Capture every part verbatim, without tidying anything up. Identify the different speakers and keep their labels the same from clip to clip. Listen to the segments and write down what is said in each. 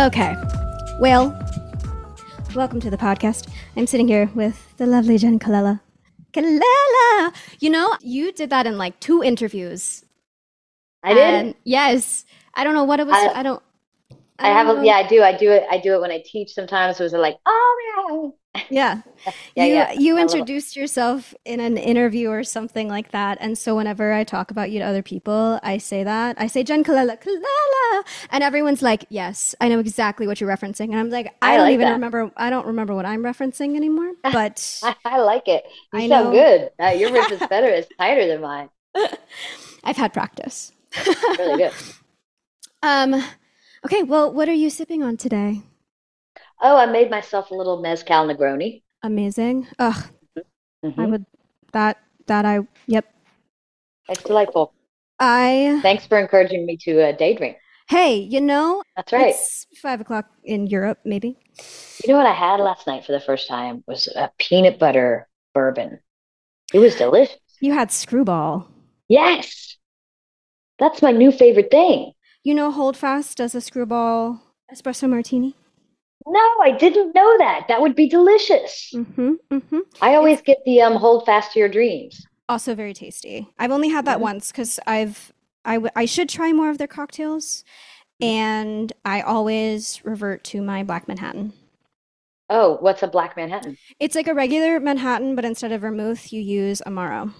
Speaker 1: Okay. Well, welcome to the podcast. I'm sitting here with the lovely Jen Colella. Colella! You know, you did that in like two interviews.
Speaker 2: I did.
Speaker 1: And yes, I don't know what it was.
Speaker 2: I
Speaker 1: I don't, I
Speaker 2: I
Speaker 1: don't
Speaker 2: have a
Speaker 1: know.
Speaker 2: yeah, I do. I do it. I do it when I teach sometimes. So it's like, oh
Speaker 1: Yeah.
Speaker 2: yeah. Yeah,
Speaker 1: You
Speaker 2: yeah.
Speaker 1: you
Speaker 2: A little.
Speaker 1: introduced yourself in an interview or something like that. And so whenever I talk about you to other people, I say that. I say Jen Colella, Colella. And everyone's like, yes, I know exactly what you're referencing. And I'm like, I
Speaker 2: I
Speaker 1: don't
Speaker 2: like
Speaker 1: even
Speaker 2: that.
Speaker 1: remember I don't remember what I'm referencing anymore, but
Speaker 2: I, I like it. You
Speaker 1: I
Speaker 2: sound
Speaker 1: know
Speaker 2: good. Uh, your riff is better. It's tighter than mine.
Speaker 1: I've had practice.
Speaker 2: Really good.
Speaker 1: Um, okay, well, what are you sipping on today?
Speaker 2: Oh, I made myself a little mezcal Negroni.
Speaker 1: Amazing. Ugh, I
Speaker 2: Mm-hmm.
Speaker 1: would that that I yep.
Speaker 2: It's delightful.
Speaker 1: I
Speaker 2: Thanks for encouraging me to uh, day drink.
Speaker 1: Hey, you know,
Speaker 2: That's right.
Speaker 1: it's five o'clock in Europe, maybe.
Speaker 2: You know what I had last night for the first time was a peanut butter bourbon. It was delicious.
Speaker 1: You had screwball.
Speaker 2: Yes, that's my new favorite thing.
Speaker 1: You know, Holdfast does a screwball espresso martini.
Speaker 2: No, I didn't know that. That would be delicious.
Speaker 1: Mm-hmm. Mm-hmm.
Speaker 2: I
Speaker 1: It's
Speaker 2: always get the um hold fast to your dreams.
Speaker 1: also very tasty. I've only had that
Speaker 2: Hmm.
Speaker 1: once because I've I, w- I should try more of their cocktails, and I always revert to my Black Manhattan.
Speaker 2: Oh, what's a Black Manhattan?
Speaker 1: It's like a regular Manhattan, but instead of vermouth, you use Amaro.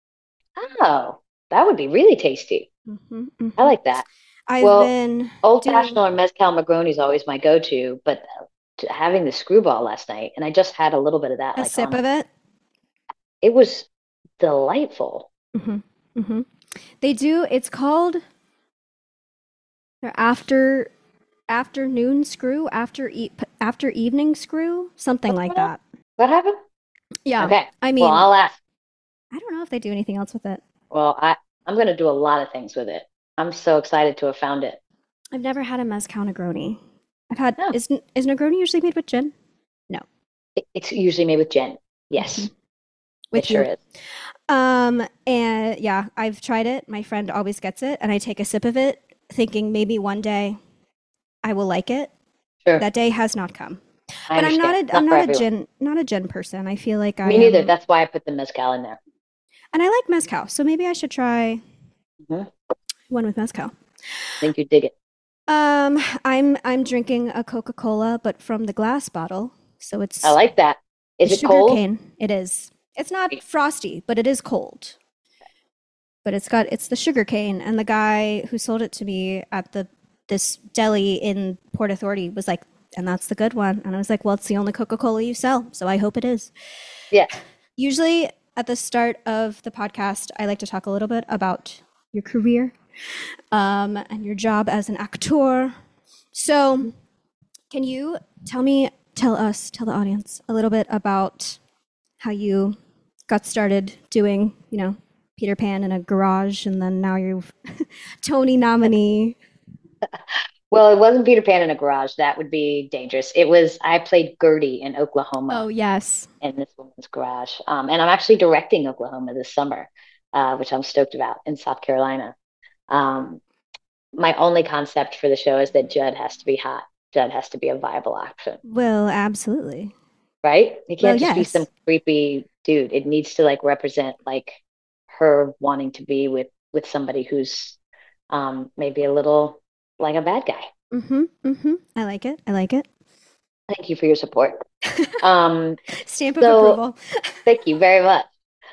Speaker 2: Oh, that would be really tasty.
Speaker 1: Hmm.
Speaker 2: I
Speaker 1: hmm
Speaker 2: like that.
Speaker 1: I've
Speaker 2: Well,
Speaker 1: been
Speaker 2: old fashioned
Speaker 1: doing
Speaker 2: or mezcal Negroni is always my go-to, but t- having the screwball last night, and I just had a little bit of that,
Speaker 1: a
Speaker 2: like
Speaker 1: sip
Speaker 2: on
Speaker 1: of
Speaker 2: a,
Speaker 1: it.
Speaker 2: it was delightful.
Speaker 1: Hmm. hmm They do. It's called their after afternoon screw, after e- after evening screw, something like
Speaker 2: What
Speaker 1: that.
Speaker 2: happened?
Speaker 1: Yeah.
Speaker 2: Okay.
Speaker 1: I
Speaker 2: Well,
Speaker 1: mean,
Speaker 2: I'll ask.
Speaker 1: I don't know if they do anything else with it.
Speaker 2: Well, I I'm gonna do a lot of things with it. I'm so excited to have found it.
Speaker 1: I've never had a mezcal Negroni. I've had
Speaker 2: Oh,
Speaker 1: is is Negroni usually made with gin? No.
Speaker 2: it, it's usually made with gin.
Speaker 1: Hmm.
Speaker 2: Yes, it
Speaker 1: With
Speaker 2: sure
Speaker 1: you.
Speaker 2: is.
Speaker 1: Um, and yeah, I've tried it. My friend always gets it, and I take a sip of it, thinking maybe one day I will like it.
Speaker 2: Sure.
Speaker 1: That day has not come.
Speaker 2: I
Speaker 1: But I'm not
Speaker 2: understand.
Speaker 1: a I'm
Speaker 2: Not for
Speaker 1: not a
Speaker 2: everyone.
Speaker 1: gin not a gin person. I feel like I
Speaker 2: Me neither.
Speaker 1: am,
Speaker 2: That's why I put the mezcal in there.
Speaker 1: and I like mezcal, so maybe I should try
Speaker 2: Hmm.
Speaker 1: one with mezcal.
Speaker 2: I think you dig it.
Speaker 1: Um, I'm I'm drinking a Coca Cola, but from the glass bottle, so
Speaker 2: I
Speaker 1: it's
Speaker 2: like that.
Speaker 1: the
Speaker 2: Is it
Speaker 1: sugar
Speaker 2: cold?
Speaker 1: cane. It is. It's not frosty, but it is cold. But it's got it's the sugar cane, and the guy who sold it to me at the this deli in Port Authority was like, and that's the good one. And I was like, well, it's the only Coca Cola you sell, so I hope it is.
Speaker 2: Yeah.
Speaker 1: Usually at the start of the podcast, I like to talk a little bit about your career, um, and your job as an actor. So, can you tell me, tell us, tell the audience a little bit about how you got started doing, you know, Peter Pan in a garage, and then now you're Tony nominee.
Speaker 2: Well, it wasn't Peter Pan in a garage. That would be dangerous. It was, I played Gertie in
Speaker 1: Oh
Speaker 2: Oklahoma
Speaker 1: yes.
Speaker 2: in this woman's garage. Um, and I'm actually directing Oklahoma this summer, uh, which I'm stoked about in South Carolina. Um, my only concept for the show is that Judd has to be hot. Judd has to be a viable option,
Speaker 1: Well, absolutely.
Speaker 2: right? He
Speaker 1: Well,
Speaker 2: can't just be some
Speaker 1: yes.
Speaker 2: creepy dude. It needs to like represent like her wanting to be with with somebody who's um maybe a little like a bad guy.
Speaker 1: Mm-hmm. Mm-hmm. I like it. I like it.
Speaker 2: Thank you for your support. Um,
Speaker 1: Stamp of
Speaker 2: so
Speaker 1: approval.
Speaker 2: thank you very much.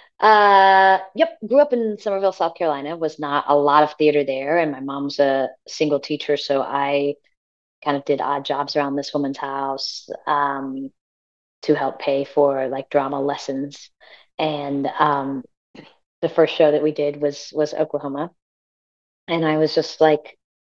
Speaker 2: Uh, yep, grew up in Somerville, South Carolina, was not a lot of theater there, and my mom's a single teacher, so I kind of did odd jobs around this woman's house, um, to help pay for like drama lessons. And um, the first show that we did was was Oklahoma, and I was just like,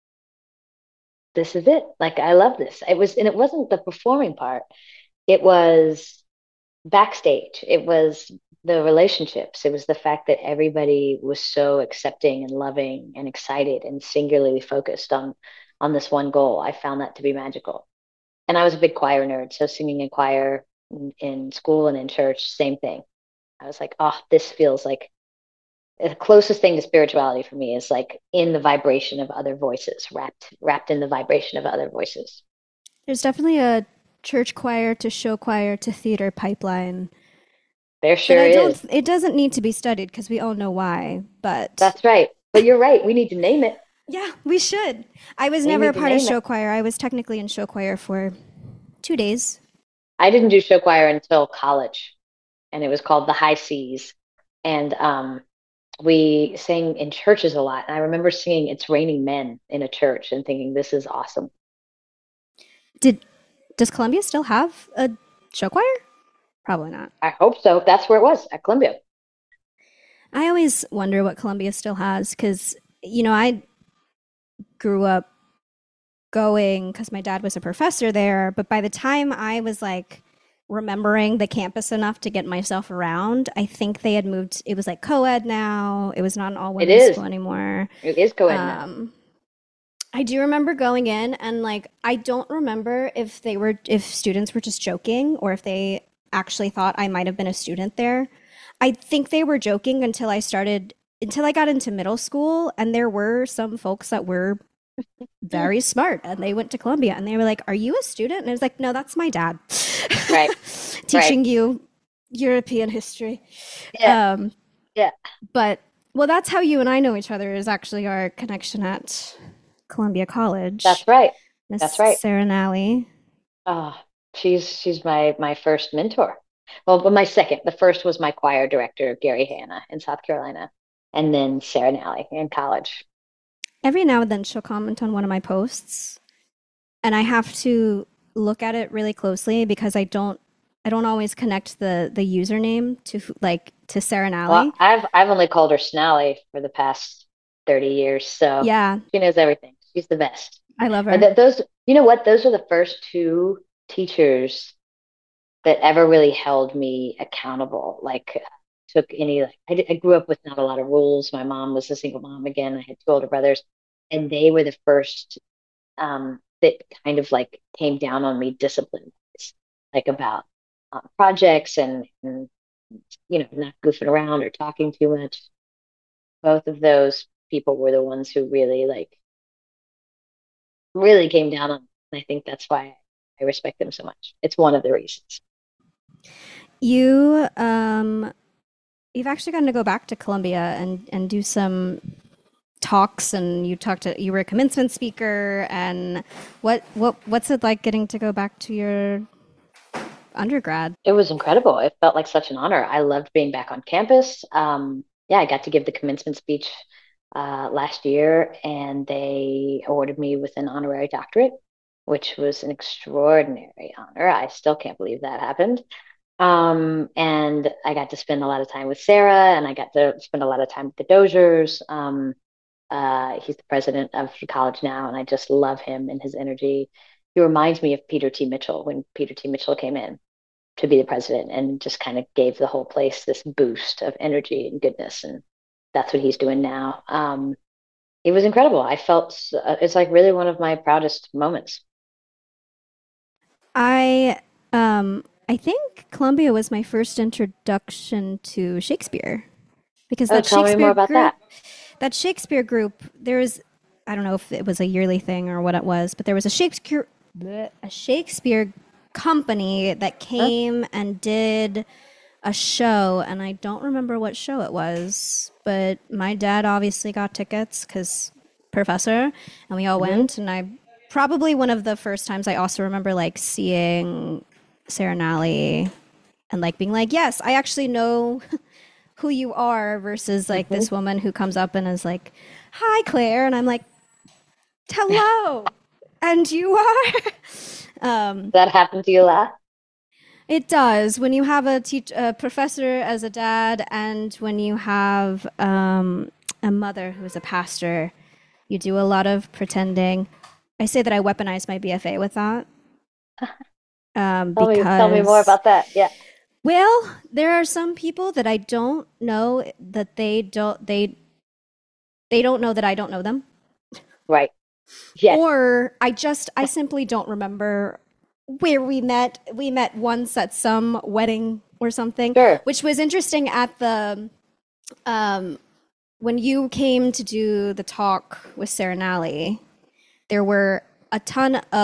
Speaker 2: this is it. Like I love this. It was, and it wasn't the performing part. It was backstage. It was the relationships. It was the fact that everybody was so accepting and loving and excited and singularly focused on on this one goal. I found that to be magical. And I was a big choir nerd, so singing in choir in, in school and in church, same thing. I was like, oh, this feels like the closest thing to spirituality for me is like in the vibration of other voices, wrapped wrapped in the vibration of other voices.
Speaker 1: There's definitely a church choir to show choir to theater pipeline
Speaker 2: There
Speaker 1: that
Speaker 2: sure
Speaker 1: I don't,
Speaker 2: is.
Speaker 1: it doesn't need to be studied because we all know why, but
Speaker 2: That's right. But you're right. We need to name it.
Speaker 1: yeah, we should. I was
Speaker 2: We
Speaker 1: never a
Speaker 2: need to
Speaker 1: part of
Speaker 2: name it.
Speaker 1: show choir. I was technically in show choir for two days.
Speaker 2: I didn't do show choir until college, and it was called the High Seas. And um, we sang in churches a lot. And I remember singing "It's Raining Men" in a church and thinking, "This is awesome."
Speaker 1: Did does Columbia still have a show choir? Probably not.
Speaker 2: I hope so. That's where it was at Columbia.
Speaker 1: I always wonder what Columbia still has because you know I grew up going because my dad was a professor there, but by the time I was like remembering the campus enough to get myself around, I think they had moved. It was like co-ed now. It was not an all
Speaker 2: It
Speaker 1: women's
Speaker 2: is.
Speaker 1: school anymore.
Speaker 2: It is co-ed now.
Speaker 1: Um, I do remember going in and like I don't remember if they were if students were just joking or if they actually thought I might have been a student there. I think they were joking until I started until I got into middle school and there were some folks that were very smart and they went to Columbia and they were like, "Are you a student?" And I was like, "No, that's my dad."
Speaker 2: Right. Right.
Speaker 1: Teaching you European history.
Speaker 2: Yeah.
Speaker 1: Um,
Speaker 2: Yeah.
Speaker 1: but well, that's how you and I know each other is actually our connection at Columbia
Speaker 2: That's
Speaker 1: College.
Speaker 2: right. That's
Speaker 1: Miss
Speaker 2: right.
Speaker 1: Sarah Nally.
Speaker 2: Oh, she's she's my my first mentor. Well, but my second. The first was my choir director, Gary Hanna in South Carolina, and then Sarah Nally in college.
Speaker 1: Every now and then she'll comment on one of my posts, and I have to look at it really closely because I don't I don't always connect the the username to like to Sarah
Speaker 2: Well,
Speaker 1: Nally.
Speaker 2: I've I've only called her Snally for the past thirty years, so
Speaker 1: Yeah,
Speaker 2: she knows everything. She's the best.
Speaker 1: I love
Speaker 2: And
Speaker 1: her.
Speaker 2: that those, you know what? Those are the first two teachers that ever really held me accountable. Like took any like I, I grew up with not a lot of rules. My mom was a single mom again. I had two older brothers, and they were the first um, that kind of like came down on me discipline, like about um, projects and, and you know not goofing around or talking too much. Both of those people were the ones who really like really came down on me. And I think that's why I respect them so much. It's one of the reasons.
Speaker 1: You um you've actually gotten to go back to Columbia and and do some talks and you talked to you were a commencement speaker and what what what's it like getting to go back to your undergrad?
Speaker 2: It was incredible. It felt like such an honor. I loved being back on campus. Um, yeah, I got to give the commencement speech uh, last year, and they awarded me with an honorary doctorate, which was an extraordinary honor. I still can't believe that happened. Um, and I got to spend a lot of time with Sarah, and I got to spend a lot of time with the Dozers. Um, uh, he's the president of the college now, and I just love him and his energy. He reminds me of Peter T. Mitchell when Peter T. Mitchell came in to be the president and just kind of gave the whole place this boost of energy and goodness. And that's what he's doing now. Um, it was incredible. I felt uh, it's like really one of my proudest moments.
Speaker 1: I um I think Columbia was my first introduction to Shakespeare because
Speaker 2: Oh,
Speaker 1: that
Speaker 2: tell me
Speaker 1: Shakespeare
Speaker 2: more about
Speaker 1: group
Speaker 2: that.
Speaker 1: that Shakespeare group there was I don't know if it was a yearly thing or what it was, but there was a Shakespeare bleh, a Shakespeare company that
Speaker 2: Huh?
Speaker 1: came and did a show and I don't remember what show it was, but my dad obviously got tickets cuz professor and we all
Speaker 2: Mm-hmm.
Speaker 1: went and I probably one of the first times I also remember like seeing Sarah Nally and like being like, "Yes, I actually know who you are," versus like
Speaker 2: Mm-hmm.
Speaker 1: this woman who comes up and is like, "Hi, Claire," and I'm like, "Hello," and you are. um,
Speaker 2: That happened to you last?
Speaker 1: it does when you have a teach a professor as a dad, and when you have um, a mother who is a pastor. You do a lot of pretending. I say that I weaponize my B F A with that um,
Speaker 2: Tell me, tell me more
Speaker 1: because
Speaker 2: about that. Yeah.
Speaker 1: well, there are some people that I don't know that they don't they they don't know that I don't know them.
Speaker 2: Right. Yes.
Speaker 1: Or I just I simply don't remember where we met. We met once at some wedding or something,
Speaker 2: Sure.
Speaker 1: which was interesting at the um when you came to do the talk with Sarah Nally, there were a ton of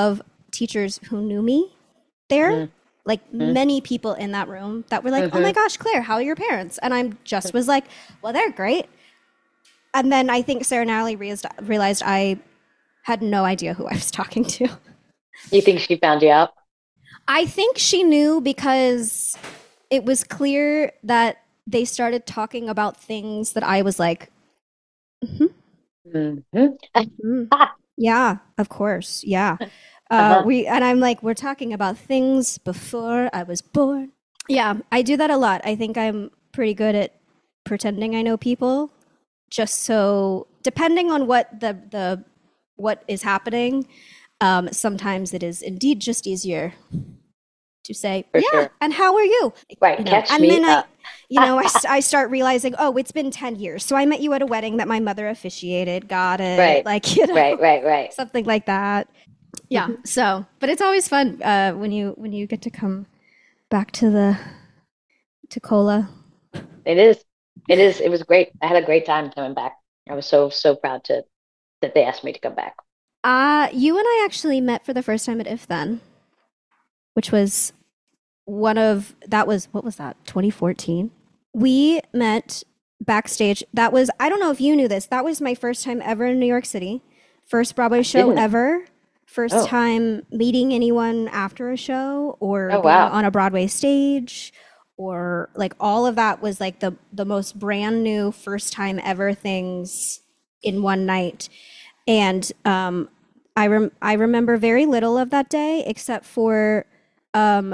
Speaker 1: teachers who knew me there,
Speaker 2: Mm-hmm.
Speaker 1: like many people in that room that were like, "Oh my
Speaker 2: Mm-hmm.
Speaker 1: gosh, Claire, how are your parents?" And I'm just was like, "Well, they're great." And then I think Sarah Natalie realized, realized I had no idea who I was talking to.
Speaker 2: You think she found you out?
Speaker 1: I think she knew because it was clear that they started talking about things that I was like, mm-hmm,
Speaker 2: Mm-hmm.
Speaker 1: mm-hmm. Yeah, of course. Yeah. Uh,
Speaker 2: Uh-huh.
Speaker 1: we and I'm like, we're talking about things before I was born. Yeah, I do that a lot. I think I'm pretty good at pretending I know people, just so depending on what the the what is happening. Um, sometimes it is indeed just easier to say,
Speaker 2: For
Speaker 1: yeah,
Speaker 2: sure.
Speaker 1: and how are you? You
Speaker 2: Right.
Speaker 1: know,
Speaker 2: Catch
Speaker 1: and
Speaker 2: me
Speaker 1: then I,
Speaker 2: up.
Speaker 1: you know, I, I start realizing, oh, it's been ten years. So I met you at a wedding that my mother officiated. Got it.
Speaker 2: Right.
Speaker 1: Like, you
Speaker 2: Right.
Speaker 1: know,
Speaker 2: Right. Right.
Speaker 1: something like that. Yeah. So, but it's always fun uh, when you when you get to come back to the to Cola.
Speaker 2: It is. It is. It was great. I had a great time coming back. I was so, so proud to that they asked me to come back.
Speaker 1: Uh, you and I actually met for the first time at If Then, which was one of that was what was that twenty fourteen. We met backstage. That was, I don't know if you knew this, that was my first time ever in New York City, first Broadway
Speaker 2: I
Speaker 1: show
Speaker 2: didn't know.
Speaker 1: ever, first
Speaker 2: Oh.
Speaker 1: time meeting anyone after a show or
Speaker 2: Oh,
Speaker 1: being
Speaker 2: wow.
Speaker 1: on a Broadway stage, or like all of that was like the the most brand new first time ever things in one night. And um I rem- I remember very little of that day except for um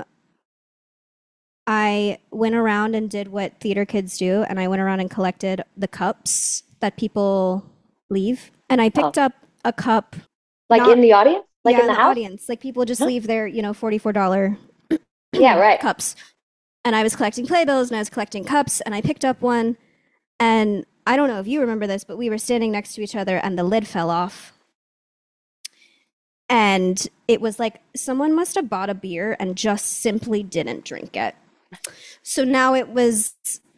Speaker 1: I went around and did what theater kids do, and I went around and collected the cups that people leave. And I
Speaker 2: Oh,
Speaker 1: picked up a cup,
Speaker 2: like
Speaker 1: not,
Speaker 2: in the audience? Like
Speaker 1: yeah,
Speaker 2: in
Speaker 1: in
Speaker 2: the
Speaker 1: the
Speaker 2: house?
Speaker 1: audience. Like people just
Speaker 2: Huh?
Speaker 1: leave their, you know, forty-four dollars
Speaker 2: Yeah, right.
Speaker 1: cups. And I was collecting playbills and I was collecting cups, and I picked up one. And I don't know if you remember this, but we were standing next to each other and the lid fell off. And it was like someone must have bought a beer and just simply didn't drink it. So now it was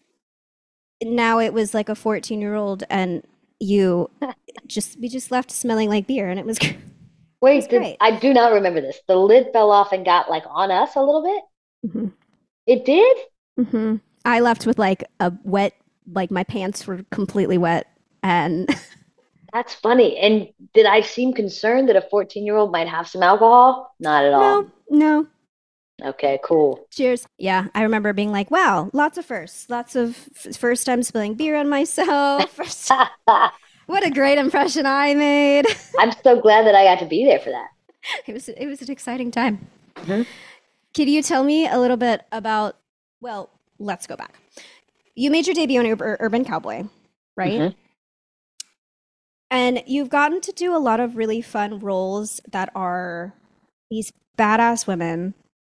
Speaker 1: now it was like a fourteen year old and you just we just left smelling like beer, and it was it was
Speaker 2: Wait, did
Speaker 1: great.
Speaker 2: I do not remember this. The lid fell off and got like on us a little bit?
Speaker 1: Hmm.
Speaker 2: It did?
Speaker 1: Hmm. I left with like a wet, like my pants were completely wet, and
Speaker 2: That's funny. And did I seem concerned that a fourteen year old might have some alcohol? Not at all.
Speaker 1: no, no.
Speaker 2: Okay, cool.
Speaker 1: Cheers. Yeah, I remember being like, "Wow, lots of firsts, lots of f- first time spilling beer on myself. First, what a great impression I made."
Speaker 2: I'm so glad that I got to be there for that.
Speaker 1: It was it was an exciting time.
Speaker 2: Hmm.
Speaker 1: Can you tell me a little bit about? Well, let's go back. You made your debut on Ur- Urban Cowboy, right?
Speaker 2: Hmm.
Speaker 1: And you've gotten to do a lot of really fun roles that are these badass women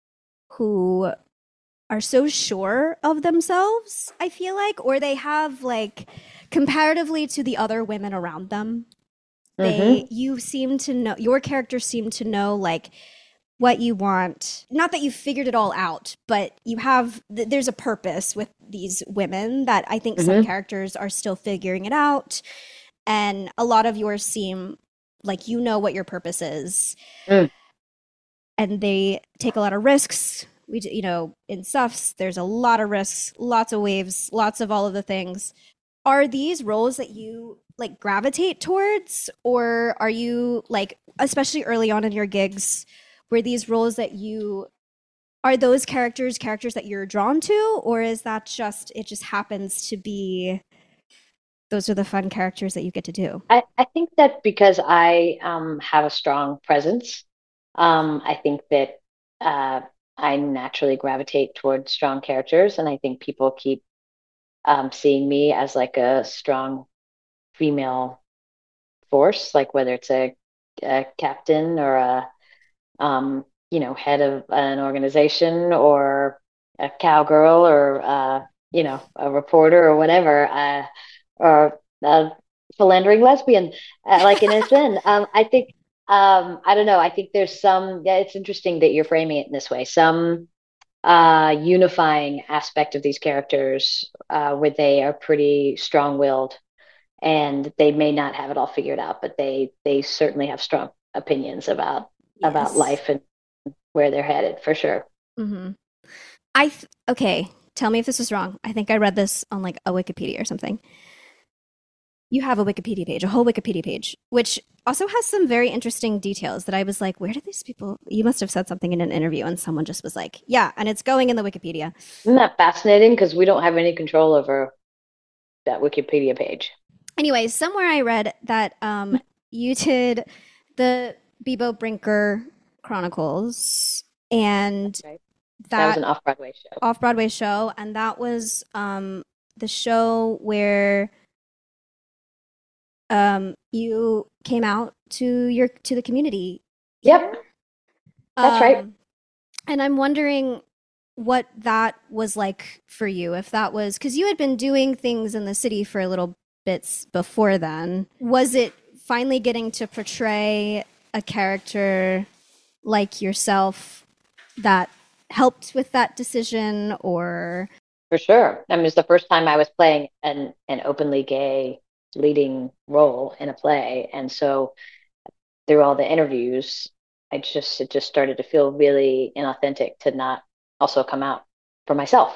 Speaker 1: who are so sure of themselves, I feel like, or they have like comparatively to the other women around them, they
Speaker 2: Hmm.
Speaker 1: you seem to know your characters seem to know like what you want. Not that you've figured it all out, but you have th- there's a purpose with these women that I think some
Speaker 2: Hmm.
Speaker 1: characters are still figuring it out, and a lot of yours seem like you know what your purpose is,
Speaker 2: Mm.
Speaker 1: and they take a lot of risks. We, you know, in Suffs, there's a lot of risks, lots of waves, lots of all of the things. Are these roles that you like gravitate towards, or are you like, especially early on in your gigs, were these roles that you are those characters characters that you're drawn to, or is that just it just happens to be those are the fun characters that you get to do?
Speaker 2: I, I think that because I um, have a strong presence, um, I think that uh, I naturally gravitate towards strong characters, and I think people keep um, seeing me as like a strong female force, like whether it's a, a captain or a um, you know, head of an organization or a cowgirl or uh, you know, a reporter or whatever, uh, or a philandering lesbian, uh, like in S N. Um, I think um, I don't know. I think there's some. Yeah, it's interesting that you're framing it in this way. Some uh, unifying aspect of these characters uh, where they are pretty strong-willed and they may not have it all figured out, but they they certainly have strong opinions about about
Speaker 1: Yes.
Speaker 2: life and where they're headed for sure.
Speaker 1: Hmm. I th- okay. Tell me if this is wrong. I think I read this on like a Wikipedia or something. You have a Wikipedia page, a whole Wikipedia page, which also has some very interesting details that I was like, where did these people? You must have said something in an interview, and someone just was like, yeah, and it's going in the Wikipedia.
Speaker 2: Isn't that fascinating? Because we don't have any control over that Wikipedia page.
Speaker 1: Anyway, somewhere I read that um, you did the Bebo Brinker Chronicles and
Speaker 2: Right. That was
Speaker 1: that
Speaker 2: an off-Broadway show.
Speaker 1: off Broadway show, and that was um, the show where um, you came out to your to the community
Speaker 2: Yep,
Speaker 1: here.
Speaker 2: that's right.
Speaker 1: Um, and I'm wondering what that was like for you. If that was because you had been doing things in the city for a little bits before then. Was it finally getting to portray a character like yourself that helped with that decision, or
Speaker 2: For sure. I mean, it's the first time I was playing an an openly gay leading role in a play, and so through all the interviews, I just it just started to feel really inauthentic to not also come out for myself.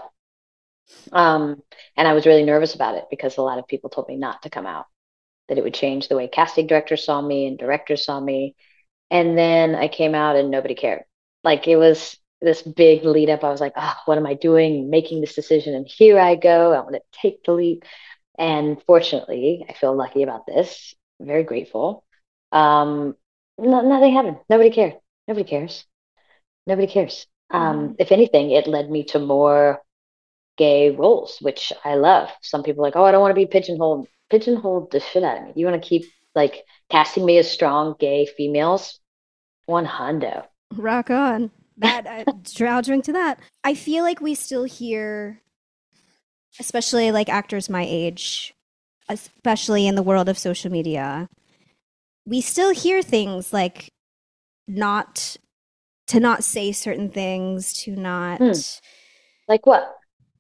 Speaker 2: Um, and I was really nervous about it because a lot of people told me not to come out, that it would change the way casting directors saw me and directors saw me. And then I came out and nobody cared. Like it was this big lead up. I was like, oh, what am I doing? Making this decision. And here I go. I want to take the leap. And fortunately, I feel lucky about this. I'm very grateful. Um, no, nothing happened. Nobody cared. Nobody cares. Nobody cares.
Speaker 1: mm-hmm.
Speaker 2: Um, if anything, it led me to more gay roles, which I love. Some people are like, oh, I don't want to be pigeonholed. Pigeonholed the shit out of me. You want to keep like casting me as strong gay females? One hundo.
Speaker 1: Rock on. That I, I'll drink to that. I feel like we still hear, especially like actors my age, especially in the world of social media, we still hear things like not to not say certain things, to
Speaker 2: Hmm.
Speaker 1: not,
Speaker 2: Like what?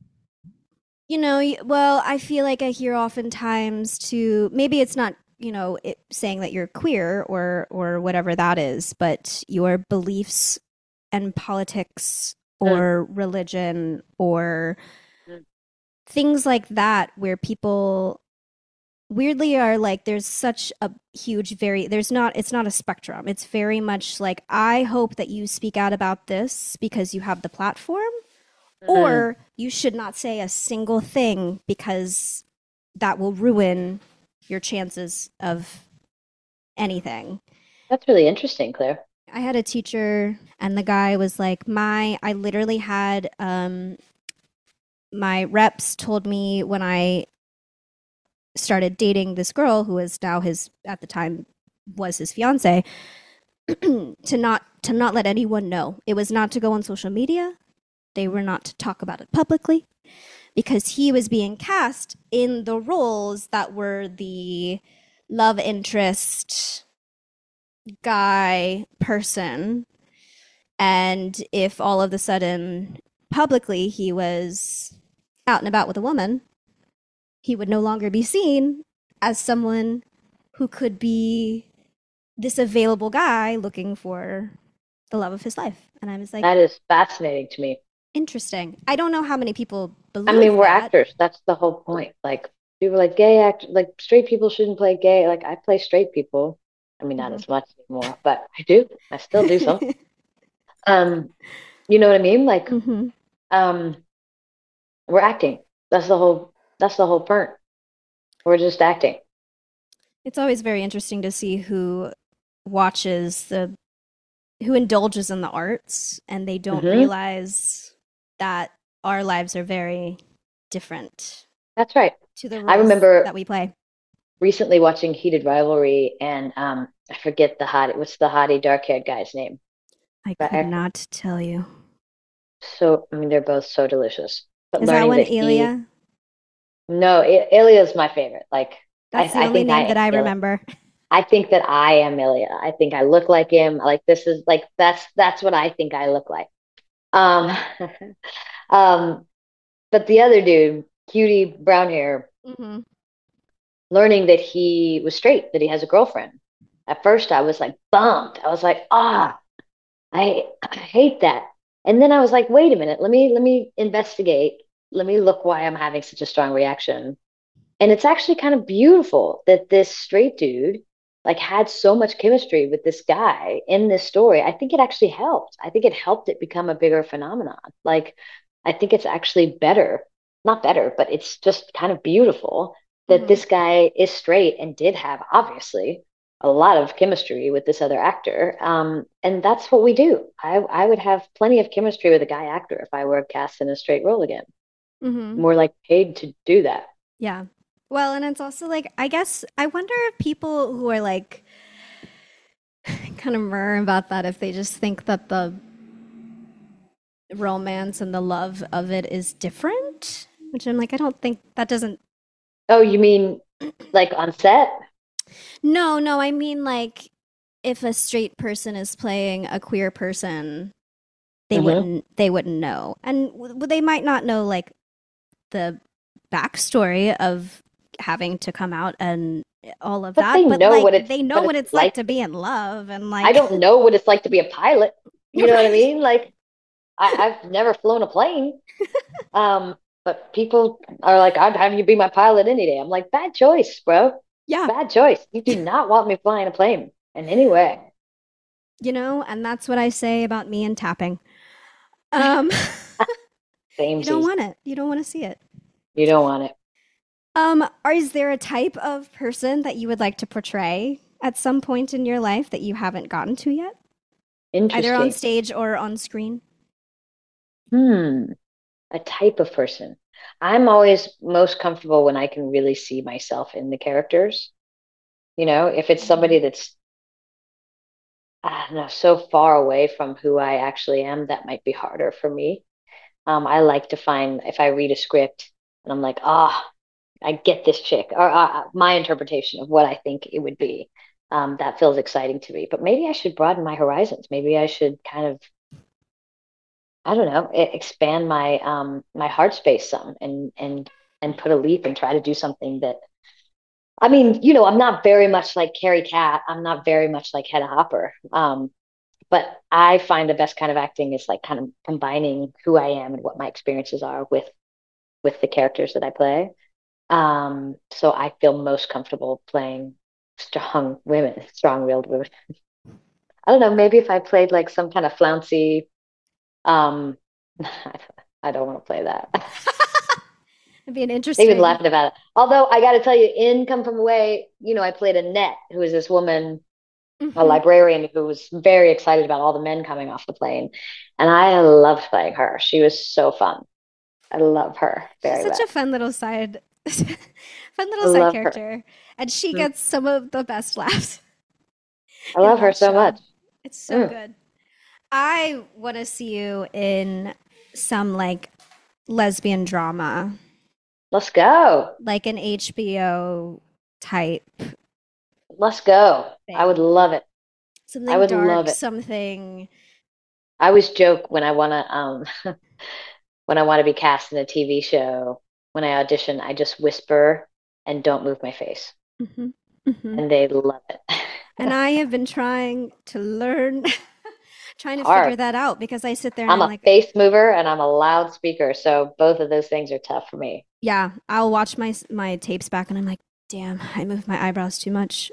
Speaker 1: you know, well, I feel like I hear oftentimes to maybe it's not, you know, it, saying that you're queer or or whatever that is, but your beliefs and politics
Speaker 2: Mm,
Speaker 1: or religion or
Speaker 2: mm,
Speaker 1: things like that where people weirdly are like there's such a huge very there's not it's not a spectrum. It's very much like I hope that you speak out about this because you have the platform,
Speaker 2: mm.
Speaker 1: or you should not say a single thing because that will ruin your chances of anything.
Speaker 2: That's really interesting, Claire.
Speaker 1: I had a teacher and the guy was like my I literally had um my reps told me when I started dating this girl who is now his at the time was his fiance to not to not let anyone know. It was not to go on social media. They were not to talk about it publicly because he was being cast in the roles that were the love interest guy person. And if all of a sudden publicly he was out and about with a woman, he would no longer be seen as someone who could be this available guy looking for the love of his life. And I was like,
Speaker 2: That is fascinating to me.
Speaker 1: interesting. I don't know how many people
Speaker 2: I mean,
Speaker 1: believe
Speaker 2: we're
Speaker 1: that.
Speaker 2: actors. That's the whole point. Like, people are like gay act, like straight people shouldn't play gay. Like, I play straight people. I mean, not
Speaker 1: Mhm.
Speaker 2: as much anymore, but I do. I still do some. Um, you know what I mean? Like,
Speaker 1: hmm.
Speaker 2: um, we're acting. That's the whole. That's the whole point. We're just acting.
Speaker 1: It's always very interesting to see who watches the who indulges in the arts and they don't
Speaker 2: Hmm.
Speaker 1: realize that our lives are very different
Speaker 2: That's right.
Speaker 1: to the
Speaker 2: I
Speaker 1: roles
Speaker 2: remember
Speaker 1: that we play.
Speaker 2: recently watching Heated Rivalry, and um, I forget the hot. What's the hottie dark haired guy's name?
Speaker 1: I
Speaker 2: That
Speaker 1: could
Speaker 2: actor.
Speaker 1: not tell you.
Speaker 2: So I mean, they're both so delicious. But
Speaker 1: Is that
Speaker 2: learning
Speaker 1: one
Speaker 2: that he,
Speaker 1: Elia?
Speaker 2: no, I- Ilya's my favorite. Like I,
Speaker 1: That's the
Speaker 2: I
Speaker 1: only
Speaker 2: think
Speaker 1: name
Speaker 2: I
Speaker 1: that
Speaker 2: am
Speaker 1: I
Speaker 2: Ilya.
Speaker 1: remember.
Speaker 2: I think that I am Ilya. I think I look like him. Like this is like that's that's what I think I look like. Um, um, but the other dude, cutie brown hair,
Speaker 1: Hmm.
Speaker 2: learning that he was straight, that he has a girlfriend. At first, I was like bummed. I was like, ah. I I hate that. And then I was like, wait a minute, let me let me investigate. Let me look why I'm having such a strong reaction. And it's actually kind of beautiful that this straight dude like had so much chemistry with this guy in this story. I think it actually helped. I think it helped it become a bigger phenomenon. Like I think it's actually better, not better, but it's just kind of beautiful that
Speaker 1: Hmm.
Speaker 2: this guy is straight and did have obviously a lot of chemistry with this other actor. Um, and that's what we do. I I would have plenty of chemistry with a guy actor if I were cast in a straight role again.
Speaker 1: Hmm.
Speaker 2: More like paid to do that.
Speaker 1: Yeah. Well, and it's also like, I guess, I wonder if people who are like kind of murr about that, if they just think that the romance and the love of it is different, which I'm like, I don't think that doesn't.
Speaker 2: Oh, you mean like on set?
Speaker 1: No, no, I mean like if a straight person is playing a queer person, they
Speaker 2: Hmm.
Speaker 1: wouldn't they wouldn't know. And w- they might not know like the backstory of having to come out and all of
Speaker 2: But they
Speaker 1: that, but
Speaker 2: know
Speaker 1: like
Speaker 2: what it's
Speaker 1: they know
Speaker 2: what
Speaker 1: what
Speaker 2: it's
Speaker 1: it's like
Speaker 2: like.
Speaker 1: to be in love and
Speaker 2: I
Speaker 1: like
Speaker 2: don't know what it's like to be a pilot. You know what I
Speaker 1: right.
Speaker 2: mean? Like I, I've never flown a plane. Um, but people are like, I'd have you be my pilot any day. I'm like, bad choice, bro.
Speaker 1: Yeah.
Speaker 2: Bad choice. You do not want me flying a plane in any way.
Speaker 1: You know, and that's what I say about me and tapping. Um you don't
Speaker 2: Samesies.
Speaker 1: want it. You don't want to see it.
Speaker 2: You don't want it.
Speaker 1: Um, are, is there a type of person that you would like to portray at some point in your life that you haven't gotten to yet, either on
Speaker 2: Interesting.
Speaker 1: stage or on screen?
Speaker 2: Hmm. A type of person. I'm always most comfortable when I can really see myself in the characters. You know, if it's
Speaker 1: Hmm.
Speaker 2: somebody that's I don't know, so far away from who I actually am, that might be harder for me. Um, I like to find if I read a script and I'm like, ah, I get this chick, or uh, my interpretation of what I think it would be. Um, that feels exciting to me. But maybe I should broaden my horizons. Maybe I should kind of, I don't know, e- expand my um my heart space some and and and put a leap and try to do something that I mean, you know, I'm not very much like Carrie Cat. I'm not very much like Hedda Hopper. Um, but I find the best kind of acting is like kind of combining who I am and what my experiences are with with the characters that I play. Um, so I feel most comfortable playing strong women, strong-willed women. I don't know, maybe if I played like some kind of flouncy, um, I don't want to play that.
Speaker 1: It'd be an
Speaker 2: They've been
Speaker 1: interesting.
Speaker 2: laughing about it. Although I got to tell you, in Come From Away, you know, I played Annette, who is this woman, a
Speaker 1: Hmm.
Speaker 2: librarian who was very excited about all the men coming off the plane. And I loved playing her. She was so fun. I love her
Speaker 1: She's
Speaker 2: very
Speaker 1: such a
Speaker 2: much.
Speaker 1: fun little side, fun
Speaker 2: I
Speaker 1: little side
Speaker 2: love her.
Speaker 1: character, and she
Speaker 2: Mm.
Speaker 1: gets some of the best laughs
Speaker 2: I
Speaker 1: in
Speaker 2: love her
Speaker 1: that
Speaker 2: so
Speaker 1: show.
Speaker 2: much.
Speaker 1: It's so
Speaker 2: Mm.
Speaker 1: good. I want to see you in some like lesbian drama,
Speaker 2: Let's go.
Speaker 1: like an H B O type
Speaker 2: Let's go. I would
Speaker 1: thing.
Speaker 2: love it. I
Speaker 1: Something
Speaker 2: would love
Speaker 1: dark,
Speaker 2: it.
Speaker 1: something.
Speaker 2: I always joke when I wanna um when I want to be cast in a T V show, when I audition, I just whisper and don't move my face.
Speaker 1: Hmm. Hmm.
Speaker 2: And they love it.
Speaker 1: And I have been trying to learn, trying to figure
Speaker 2: Hard.
Speaker 1: that out because I sit there and
Speaker 2: I'm
Speaker 1: I'm
Speaker 2: a
Speaker 1: like,
Speaker 2: face mover and I'm a loud speaker, so both of those things are tough for me.
Speaker 1: yeah, I'll watch my my tapes back and I'm like, damn, I moved my eyebrows too much.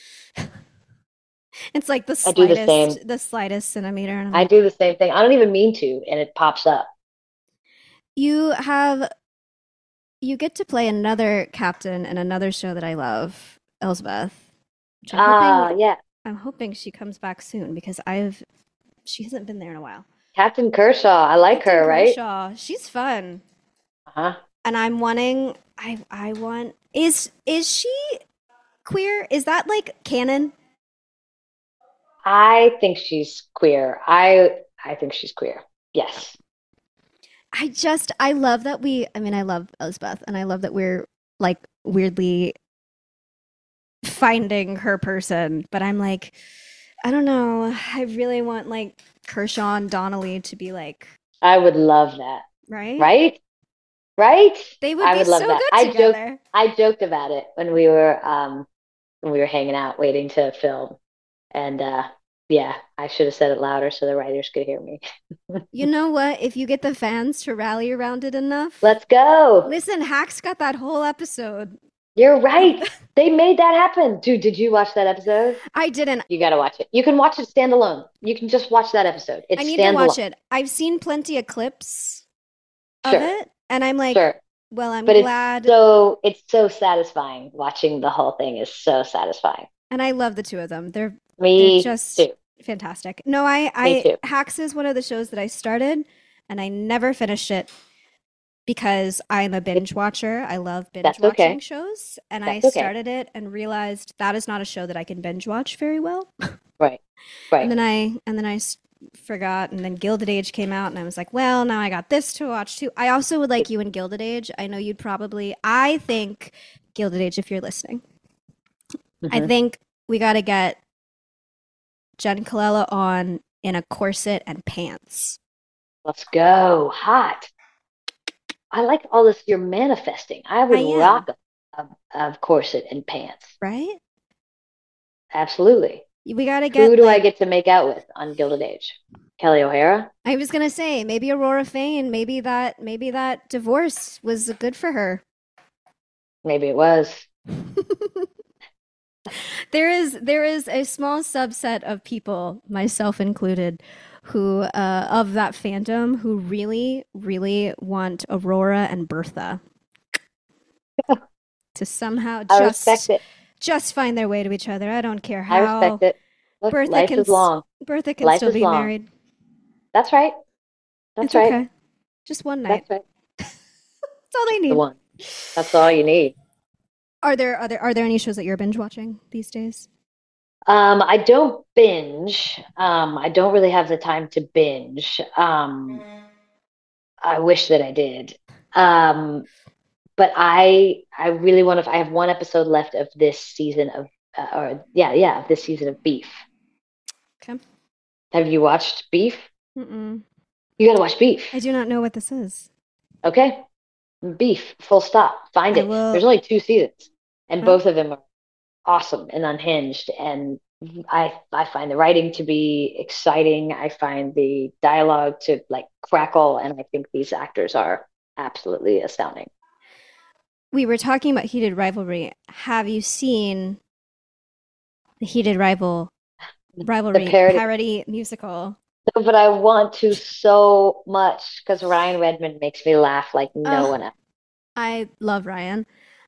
Speaker 1: It's like the
Speaker 2: I do the same.
Speaker 1: slightest, the slightest centimeter, and I'm
Speaker 2: I
Speaker 1: like,
Speaker 2: do the same thing. I don't even mean to, and it pops up.
Speaker 1: you have you get to play another captain in another show that I love, Elsbeth, which I'm hoping
Speaker 2: Ah, yeah.
Speaker 1: I'm hoping she comes back soon because I've she hasn't been there in a while.
Speaker 2: Captain Kershaw. I like
Speaker 1: Captain
Speaker 2: her, right?
Speaker 1: Kershaw, she's fun,
Speaker 2: Uh-huh.
Speaker 1: and I'm wanting. I I want is is she queer? Is that like canon?
Speaker 2: I think she's queer. I I think she's queer. Yes.
Speaker 1: I just I love that we. I mean, I love Elsbeth, and I love that we're like weirdly finding her person. But I'm like, I don't know. I really want like Kershaw and Donnelly to be like,
Speaker 2: I would love that.
Speaker 1: right?
Speaker 2: Right? Right?
Speaker 1: They would
Speaker 2: I
Speaker 1: be
Speaker 2: would love
Speaker 1: so
Speaker 2: that.
Speaker 1: good
Speaker 2: I joked
Speaker 1: together.
Speaker 2: I joked about it when we were um when we were hanging out waiting to film. And uh Yeah, I should have said it louder so the writers could hear me.
Speaker 1: You know what? If you get the fans to rally around it enough,
Speaker 2: Let's go.
Speaker 1: listen, Hacks got that whole episode
Speaker 2: You're
Speaker 1: of
Speaker 2: right.
Speaker 1: the,
Speaker 2: They made that happen. Dude, did you watch that episode?
Speaker 1: I didn't.
Speaker 2: You got to watch it. You can watch it standalone. You can just watch that episode.
Speaker 1: I
Speaker 2: It's
Speaker 1: need to watch
Speaker 2: standalone.
Speaker 1: it. I've seen plenty of clips of
Speaker 2: Sure.
Speaker 1: it, and I'm like,
Speaker 2: Sure.
Speaker 1: well, I'm
Speaker 2: But it's
Speaker 1: glad.
Speaker 2: so it's so satisfying. Watching the whole thing is so satisfying.
Speaker 1: And I love the two of them. They're they're
Speaker 2: Me
Speaker 1: just
Speaker 2: too.
Speaker 1: fantastic. No, I
Speaker 2: Me
Speaker 1: I
Speaker 2: too.
Speaker 1: Hacks is one of the shows that I started and I never finished it because I'm a
Speaker 2: It,
Speaker 1: binge watcher. I love binge
Speaker 2: that's
Speaker 1: watching
Speaker 2: okay.
Speaker 1: shows, and I
Speaker 2: That's okay.
Speaker 1: started it and realized that is not a show that I can binge watch very well.
Speaker 2: Right.
Speaker 1: And
Speaker 2: Right.
Speaker 1: then I and then I s- forgot, and then Gilded Age came out, and I was like, well, now I got this to watch too. I also would like you in Gilded Age. I know you'd probably. I think Gilded Age, if you're listening, I
Speaker 2: Hmm.
Speaker 1: think we got to get Jen Colella on in a corset and pants.
Speaker 2: Let's go. Hot. I like all this. You're manifesting. I
Speaker 1: I
Speaker 2: would
Speaker 1: am,
Speaker 2: rock a, a, a corset and pants.
Speaker 1: right?
Speaker 2: Absolutely.
Speaker 1: We got to
Speaker 2: Who
Speaker 1: get
Speaker 2: do I
Speaker 1: like
Speaker 2: get to make out with on Gilded Age? Kelly O'Hara?
Speaker 1: I was gonna say, maybe Aurora Fane, maybe that maybe that divorce was good for her.
Speaker 2: Maybe it was.
Speaker 1: There is there is a small subset of people, myself included, who uh, of that fandom who really, really want Aurora and Bertha to somehow
Speaker 2: I respect
Speaker 1: just
Speaker 2: it.
Speaker 1: just find their way to each other. I don't care
Speaker 2: I respect
Speaker 1: how.
Speaker 2: it. Look,
Speaker 1: Bertha
Speaker 2: life
Speaker 1: can
Speaker 2: is long.
Speaker 1: Bertha can
Speaker 2: Life
Speaker 1: still
Speaker 2: is
Speaker 1: be
Speaker 2: long.
Speaker 1: married.
Speaker 2: That's right. That's
Speaker 1: It's
Speaker 2: right.
Speaker 1: okay. Just one night.
Speaker 2: That's right.
Speaker 1: That's all they
Speaker 2: The
Speaker 1: need.
Speaker 2: one. That's all you need.
Speaker 1: Are there are there are there any shows that you're binge watching these days?
Speaker 2: Um, I don't binge. Um, I don't really have the time to binge. Um, I wish that I did. Um, but I I really want to. I have one episode left of this season of, uh, or yeah, yeah, of this season of Beef.
Speaker 1: Okay.
Speaker 2: Have you watched Beef?
Speaker 1: Mm-mm.
Speaker 2: You got to watch Beef.
Speaker 1: I do not know what this is.
Speaker 2: Okay, Beef. Full stop. Find
Speaker 1: I
Speaker 2: it. There's
Speaker 1: will.
Speaker 2: only two seasons, and
Speaker 1: Oh,
Speaker 2: both of them are awesome and unhinged. And I I find the writing to be exciting. I find the dialogue to like crackle, and I think these actors are absolutely astounding.
Speaker 1: we were talking about Heated Rivalry. Have you seen the Heated Rival
Speaker 2: The
Speaker 1: Rivalry
Speaker 2: parody,
Speaker 1: parody musical?
Speaker 2: but I want to so much because Ryan Redmond makes me laugh like no
Speaker 1: Uh,
Speaker 2: one else.
Speaker 1: I love Ryan.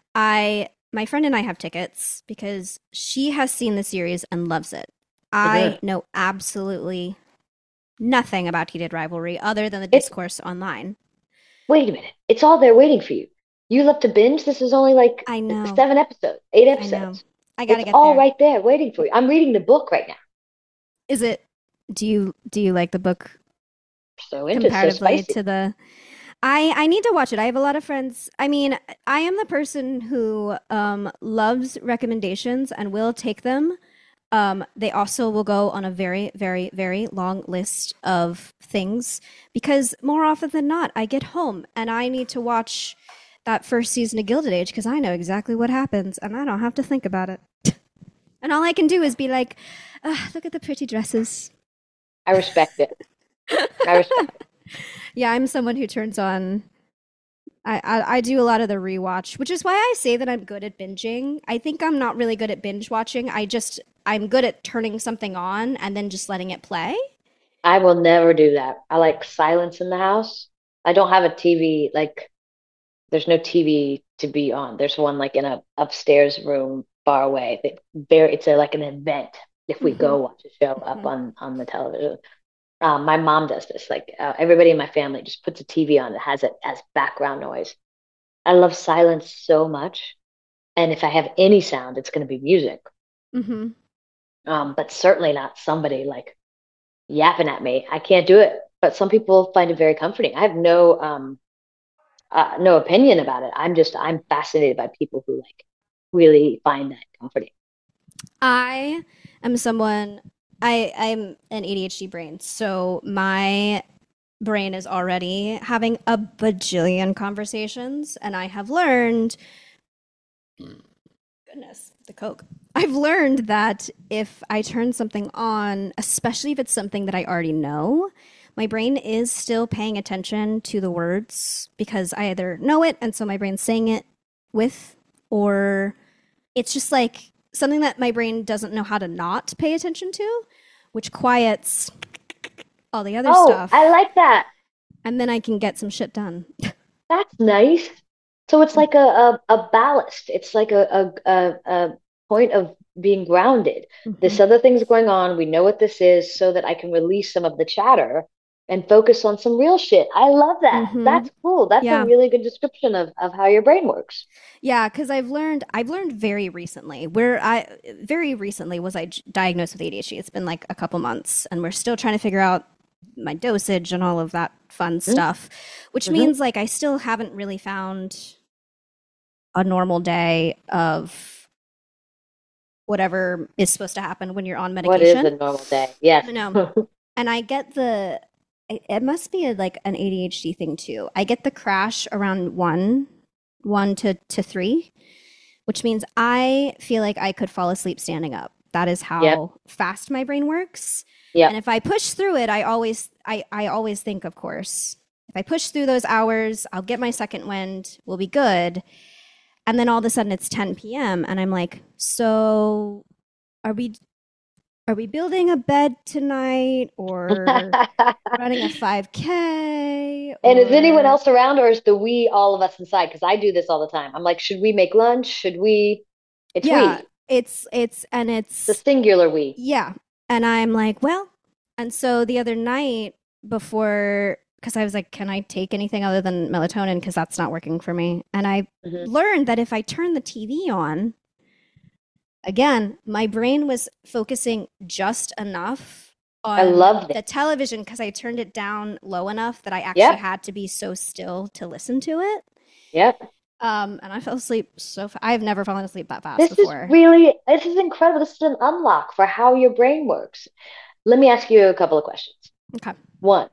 Speaker 1: I my friend and I have tickets because she has seen the series and loves it. I
Speaker 2: Hmm.
Speaker 1: know absolutely nothing about Heated Rivalry other than the
Speaker 2: It's
Speaker 1: discourse online.
Speaker 2: Wait a minute, it's all there waiting for you. You love to binge. This is only like
Speaker 1: I know.
Speaker 2: seven episodes, eight
Speaker 1: I know.
Speaker 2: episodes.
Speaker 1: I got to
Speaker 2: It's
Speaker 1: get
Speaker 2: all
Speaker 1: there.
Speaker 2: right there waiting for you. I'm reading the book right now.
Speaker 1: Is it do you do you like the book
Speaker 2: So into it, so
Speaker 1: comparatively
Speaker 2: spicy.
Speaker 1: to the I I need to watch it. I have a lot of friends. I mean, I am the person who um loves recommendations and will take them. Um, they also will go on a very, very, very long list of things because more often than not, I get home and I need to watch that first season of Gilded Age because I know exactly what happens and I don't have to think about it. And all I can do is be like, "Ah, look at the pretty dresses."
Speaker 2: I respect it. I respect it.
Speaker 1: Yeah, I'm someone who turns on. I, I I do a lot of the rewatch, which is why I say that I'm good at binging. I think I'm not really good at binge watching. I just I'm good at turning something on and then just letting it play.
Speaker 2: I will never do that. I like silence in the house. I don't have a T V, like there's no T V to be on. There's one like in a upstairs room far away. That very it's a, like an event if we
Speaker 1: Hmm.
Speaker 2: go watch a show up
Speaker 1: Hmm.
Speaker 2: on on the television. Um, my mom does this. Like uh, everybody in my family just puts a T V on that has it as background noise. I love silence so much, and if I have any sound, it's going to be music.
Speaker 1: Hmm.
Speaker 2: Um, but certainly not somebody like yapping at me. I can't do it. But some people find it very comforting. I have no um uh, no opinion about it. I'm just I'm fascinated by people who like really find that comforting.
Speaker 1: I am someone I I'm an A D H D brain, so my brain is already having a bajillion conversations, and I have learned Goodness, the Coke. I've learned that if I turn something on, especially if it's something that I already know, my brain is still paying attention to the words because I either know it and so my brain's saying it with, or it's just like something that my brain doesn't know how to not pay attention to, which quiets all the other
Speaker 2: Oh,
Speaker 1: stuff.
Speaker 2: I like that.
Speaker 1: And then I can get some shit done.
Speaker 2: That's nice. So it's like a, a, a ballast. It's like a, a, a, a point of being grounded.
Speaker 1: Mm-hmm.
Speaker 2: This other thing's going on. We know what this is so that I can release some of the chatter and focus on some real shit. I love that.
Speaker 1: Mm-hmm.
Speaker 2: That's cool. That's a
Speaker 1: Yeah.
Speaker 2: really good description of, of how your brain works.
Speaker 1: Yeah, because I've learned I've learned very recently where I very recently was I j- diagnosed with A D H D. It's been like a couple months, and we're still trying to figure out my dosage and all of that fun stuff, which
Speaker 2: Mm-hmm.
Speaker 1: means like I still haven't really found a normal day of whatever is supposed to happen when you're on
Speaker 2: What is a
Speaker 1: medication.
Speaker 2: normal day? Yes.
Speaker 1: I know. And I get the it, it must be a, like an A D H D thing too. I get the crash around one, one to to three, which means I feel like I could fall asleep standing up. That is how
Speaker 2: Yep.
Speaker 1: fast my brain works.
Speaker 2: Yep.
Speaker 1: And if I push through it, I always I I always think, of course, if I push through those hours, I'll get my second wind, we'll be good. And then all of a sudden it's ten p.m. and I'm like, so are we are we building a bed tonight or running a five K?
Speaker 2: And is anyone
Speaker 1: Or
Speaker 2: else around, or is the we all of us inside? Because I do this all the time. I'm like, should we make lunch? Should we? It's
Speaker 1: yeah,
Speaker 2: we,
Speaker 1: it's it's and
Speaker 2: the
Speaker 1: it's
Speaker 2: singular we.
Speaker 1: yeah. And I'm like, well, and so the other night before, because I was like, can I take anything other than melatonin? Because that's not working for me. And I
Speaker 2: Mhm.
Speaker 1: learned that if I turn the T V on, again, my brain was focusing just enough
Speaker 2: I
Speaker 1: on
Speaker 2: love
Speaker 1: the
Speaker 2: this.
Speaker 1: television because I turned it down low enough that I actually
Speaker 2: Yep.
Speaker 1: had to be so still to listen to it.
Speaker 2: Yep.
Speaker 1: Um, and I fell asleep so fa- I've never fallen asleep that fast
Speaker 2: This is
Speaker 1: before.
Speaker 2: really, this is incredible. This is an unlock for how your brain works. Let me ask you a couple of questions.
Speaker 1: Okay.
Speaker 2: One,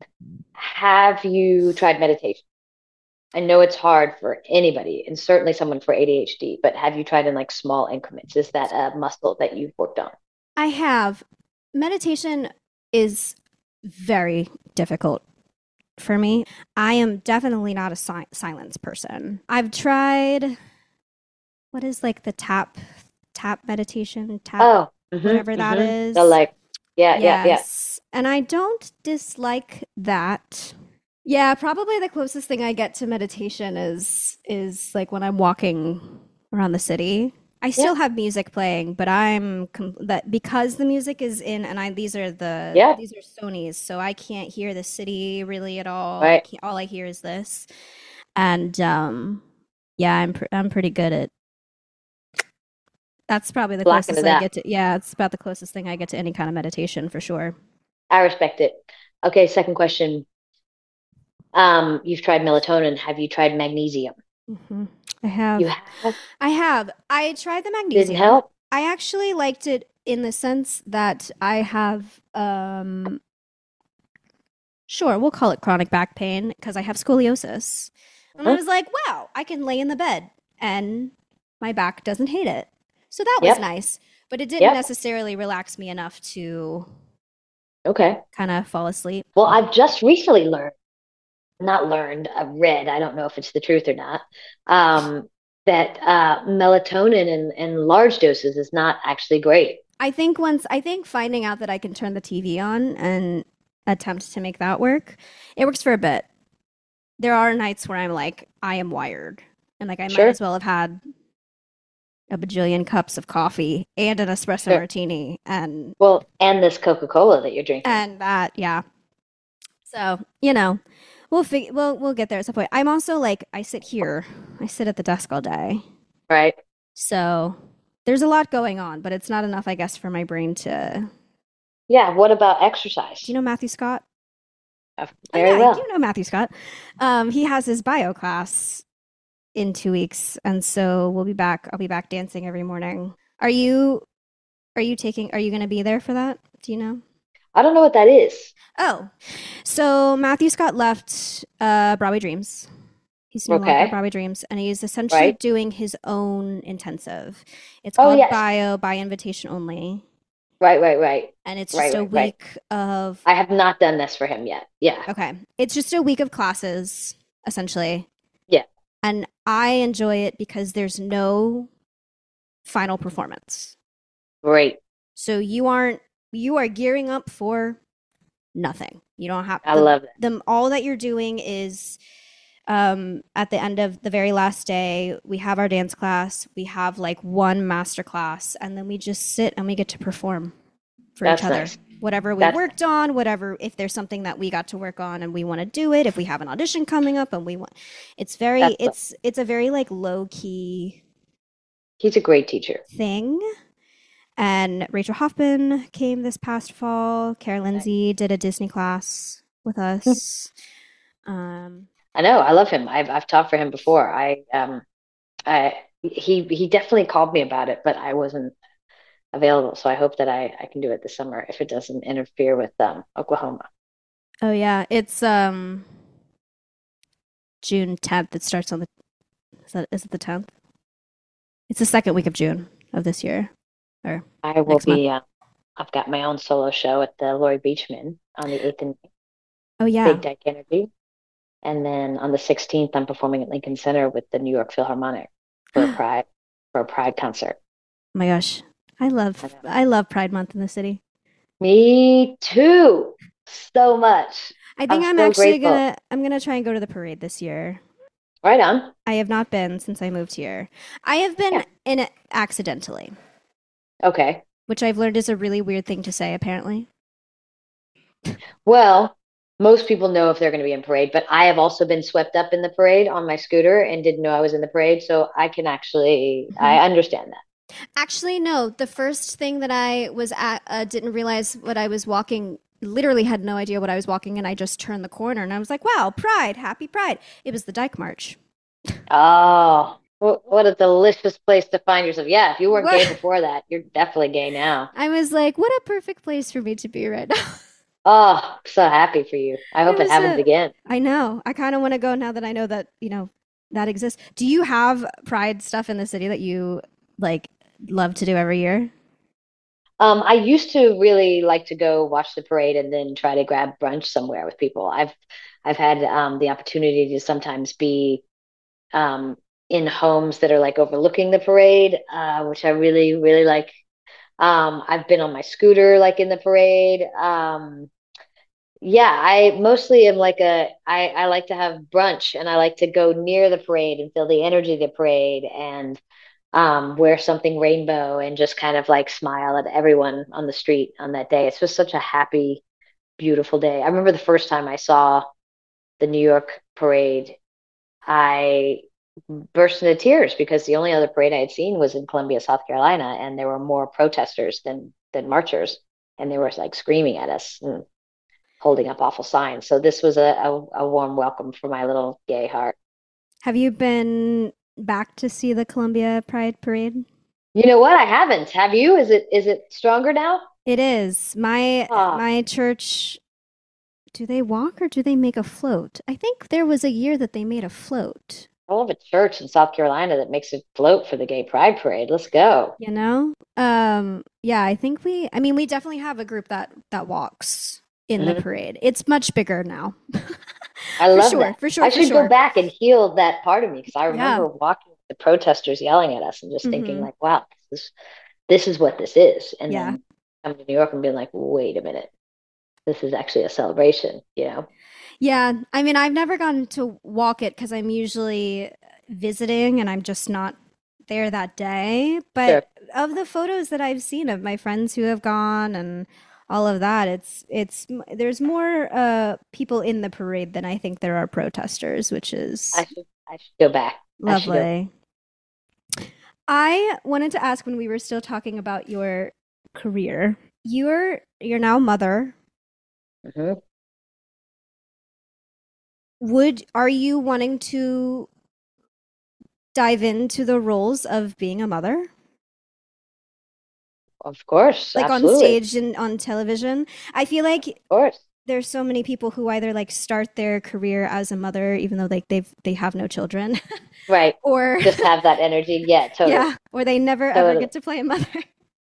Speaker 2: have you tried meditation? I know it's hard for anybody, and certainly someone for A D H D, but have you tried in like small increments? Is that a muscle that you've worked on?
Speaker 1: I have. Meditation is very difficult for me. I am definitely not a si- silence person. I've tried what is like the tap tap meditation, tap
Speaker 2: Oh, mm-hmm,
Speaker 1: whatever that
Speaker 2: mm-hmm.
Speaker 1: is.
Speaker 2: So like, yeah, yeah, yeah.
Speaker 1: Yes. And I don't dislike that. Yeah, probably the closest thing I get to meditation is is like when I'm walking around the city. I still
Speaker 2: Yeah,
Speaker 1: have music playing, but I'm com- that because the music is in and I these are the
Speaker 2: yeah,
Speaker 1: these are Sony's, so I can't hear the city really at all. I
Speaker 2: right.
Speaker 1: can't all I hear is this. And um yeah, I'm pr- I'm pretty good at that's probably the
Speaker 2: Blocking
Speaker 1: closest
Speaker 2: it
Speaker 1: I
Speaker 2: out.
Speaker 1: get to yeah, it's about the closest thing I get to any kind of meditation for sure.
Speaker 2: I respect it. Okay, second question. Um, you've tried melatonin. Have you tried magnesium?
Speaker 1: hmm I
Speaker 2: You
Speaker 1: have.
Speaker 2: have?
Speaker 1: I have. I tried the
Speaker 2: Didn't
Speaker 1: magnesium.
Speaker 2: help?
Speaker 1: I actually liked it in the sense that I have, um, sure, we'll call it chronic back pain because I have scoliosis. And I
Speaker 2: Huh?
Speaker 1: was like, wow, I can lay in the bed and my back doesn't hate it. So that was
Speaker 2: Yep,
Speaker 1: nice. But it didn't
Speaker 2: yep.
Speaker 1: necessarily relax me enough to
Speaker 2: Okay.
Speaker 1: kind of fall asleep.
Speaker 2: Well, I've just recently learned, not learned, I've read, I don't know if it's the truth or not, um, that uh, melatonin in, in large doses is not actually great.
Speaker 1: I think once, I think finding out that I can turn the T V on and attempt to make that work, it works for a bit. There are nights where I'm like, I am wired. And like, I might
Speaker 2: Sure,
Speaker 1: as well have had a bajillion cups of coffee and an espresso
Speaker 2: sure.
Speaker 1: martini and,
Speaker 2: Well, and this Coca-Cola that you're drinking,
Speaker 1: and that, yeah. So, you know, we'll fig- we'll, we'll get there at some point. I'm also like, I sit here, I sit at the desk all day.
Speaker 2: right?
Speaker 1: So there's a lot going on, but it's not enough, I guess, for my brain to.
Speaker 2: Yeah, what about
Speaker 1: Do you
Speaker 2: exercise?
Speaker 1: know Matthew Scott?
Speaker 2: Uh,
Speaker 1: Oh,
Speaker 2: Very
Speaker 1: yeah, I do
Speaker 2: well.
Speaker 1: know Matthew Scott. Um, he has his bio class in two weeks, and so we'll be back. I'll be back dancing every morning. Are you are you taking are you going to be there for that? Do you know?
Speaker 2: I don't know what that is.
Speaker 1: Oh, so Matthew Scott left uh, Broadway Dreams. He's no longer at
Speaker 2: Okay.
Speaker 1: Broadway Dreams, and he's essentially
Speaker 2: Right.
Speaker 1: doing his own intensive. It's
Speaker 2: Oh,
Speaker 1: called
Speaker 2: yes.
Speaker 1: Bio by invitation only,
Speaker 2: Right, right, right.
Speaker 1: and it's
Speaker 2: Right,
Speaker 1: just a
Speaker 2: right, right.
Speaker 1: week of
Speaker 2: I have not done this for him yet. Yeah.
Speaker 1: okay. It's just a week of classes essentially,
Speaker 2: Yeah.
Speaker 1: and I enjoy it because there's no final performance.
Speaker 2: Great.
Speaker 1: So you aren't you are gearing up for nothing. You don't have
Speaker 2: I
Speaker 1: the
Speaker 2: love that.
Speaker 1: them all that you're doing is um at the end of the very last day, we have our dance class, we have like one master class, and then we just sit and we get to perform for each
Speaker 2: That's
Speaker 1: other.
Speaker 2: nice.
Speaker 1: Whatever we
Speaker 2: That's
Speaker 1: worked on, whatever if there's something that we got to work on and we want to do it, if we have an audition coming up and we want it's very
Speaker 2: that's
Speaker 1: it's it's a very like low key
Speaker 2: he's a great teacher.
Speaker 1: thing. And Rachel Hoffman came this past fall. Kara
Speaker 2: Nice.
Speaker 1: Lindsay did a Disney class with us. Um,
Speaker 2: I know. I love him. I've I've taught for him before. I um I he he definitely called me about it, but I wasn't available. So I hope that I I can do it this summer if it doesn't interfere with um Oklahoma.
Speaker 1: oh yeah, it's um June tenth. It starts on the is that is it the tenth? It's the second week of June of this year or
Speaker 2: I will
Speaker 1: next month.
Speaker 2: be uh, I've got my own solo show at the Laurie Beachman on the eighth and
Speaker 1: Oh yeah.
Speaker 2: Big Dyke Energy. And then on the sixteenth, I'm performing at Lincoln Center with the New York Philharmonic for a
Speaker 1: Oh
Speaker 2: Pride for a Pride concert.
Speaker 1: my gosh. I
Speaker 2: I
Speaker 1: love
Speaker 2: know.
Speaker 1: I love Pride Month in the city.
Speaker 2: Me too. So much.
Speaker 1: I think
Speaker 2: I'm
Speaker 1: I'm
Speaker 2: so
Speaker 1: actually
Speaker 2: grateful.
Speaker 1: gonna I'm gonna try and go to the parade this year.
Speaker 2: Right on.
Speaker 1: I have not been since I moved here. I have been
Speaker 2: Yeah.
Speaker 1: in it accidentally,
Speaker 2: Okay.
Speaker 1: which I've learned is a really weird thing to say, apparently.
Speaker 2: Well, most people know if they're going to be in parade, but I have also been swept up in the parade on my scooter and didn't know I was in the parade. So I can actually, I
Speaker 1: Mhm.
Speaker 2: understand that.
Speaker 1: Actually, no. The first thing that I was at, uh, didn't realize what I was walking, literally had no idea what I was walking, and I just turned the corner and I was like, wow, Pride, happy Pride. It was the Dyke March.
Speaker 2: Oh, wh- what a delicious place to find yourself. Yeah, if you weren't gay
Speaker 1: What?
Speaker 2: before that, you're definitely gay now.
Speaker 1: I was like, what a perfect place for me to be right now.
Speaker 2: Oh, I'm so happy for you. I
Speaker 1: It
Speaker 2: hope it
Speaker 1: was
Speaker 2: happens
Speaker 1: a,
Speaker 2: again.
Speaker 1: I know. I kind of want to go now that I know that, you know, that exists. Do you have Pride stuff in the city that you like love to do every year?
Speaker 2: Um, I used to really like to go watch the parade and then try to grab brunch somewhere with people. I've I've had um, the opportunity to sometimes be um, in homes that are like overlooking the parade, uh, which I really, really like. Um, I've been on my scooter like in the parade. Um, yeah, I mostly am like a I, I like to have brunch and I like to go near the parade and feel the energy of the parade and um, wear something rainbow and just kind of like smile at everyone on the street on that day. It's just such a happy, beautiful day. I remember the first time I saw the New York parade, I burst into tears because the only other parade I had seen was in Columbia, South Carolina, and there were more protesters than than marchers, and they were like screaming at us and holding up awful signs. So this was a, a, a warm welcome for my little gay heart.
Speaker 1: Have you been back to see the Columbia Pride Parade?
Speaker 2: You know what? I haven't. Have you? Is it is it stronger now?
Speaker 1: It is. My
Speaker 2: Ah,
Speaker 1: my church, do they walk or do they make a float? I think there was a year that they made a float,
Speaker 2: I love a church in South Carolina that makes a float for the gay pride parade. Let's go.
Speaker 1: you know? Um yeah, I think we I mean we definitely have a group that that walks in the
Speaker 2: Mhm.
Speaker 1: parade. It's much bigger now.
Speaker 2: I
Speaker 1: For
Speaker 2: love
Speaker 1: sure,
Speaker 2: that.
Speaker 1: for sure,
Speaker 2: I
Speaker 1: for
Speaker 2: should go
Speaker 1: sure.
Speaker 2: back and heal that part of me because I
Speaker 1: Yeah.
Speaker 2: remember walking with the protesters yelling at us and just thinking
Speaker 1: Mhm.
Speaker 2: like, wow, this this is what this is. And
Speaker 1: Yeah.
Speaker 2: then coming to New York and being like, wait a minute, this is actually a celebration, you know?
Speaker 1: Yeah, I mean, I've never gotten to walk it because I'm usually visiting and I'm just not there that day.
Speaker 2: Sure.
Speaker 1: But of the photos that I've seen of my friends who have gone and all of that, it's it's there's more uh people in the parade than I think there are protesters, which
Speaker 2: I
Speaker 1: is
Speaker 2: should I should go back. I should go.
Speaker 1: lovely. I wanted to ask when we were still talking about your career. You're you're now a mother.
Speaker 2: Mhm.
Speaker 1: Would are you wanting to dive into the roles of being a mother,
Speaker 2: Of course,
Speaker 1: like on
Speaker 2: absolutely. Of
Speaker 1: stage and on television? I feel like
Speaker 2: course.
Speaker 1: there's so many people who either like start their career as a mother, even though like they've they have no children,
Speaker 2: Right.
Speaker 1: or
Speaker 2: Just have that energy. Yeah, totally.
Speaker 1: yeah, or they never ever
Speaker 2: Totally.
Speaker 1: get to play a mother.